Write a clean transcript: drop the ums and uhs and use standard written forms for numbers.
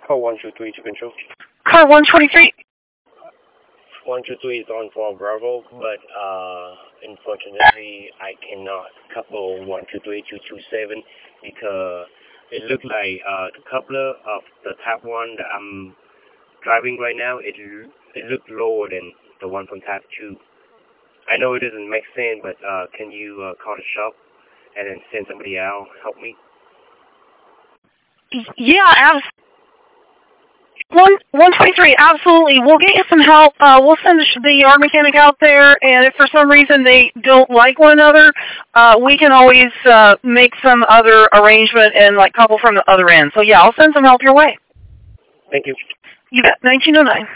Call 123 to control. Car 123. 123 is on for Bravo, but unfortunately I cannot couple 123 to 27 because it looks like the coupler of the Type 1 that I'm driving right now, it looks lower than the one from Type 2. I know it doesn't make sense, but can you call the shop and then send somebody out help me? Yeah, 123, absolutely. We'll get you some help. We'll send the yard mechanic out there, and if for some reason they don't like one another, we can always make some other arrangement and like couple from the other end. So yeah, I'll send some help your way. Thank you. You bet. 1909.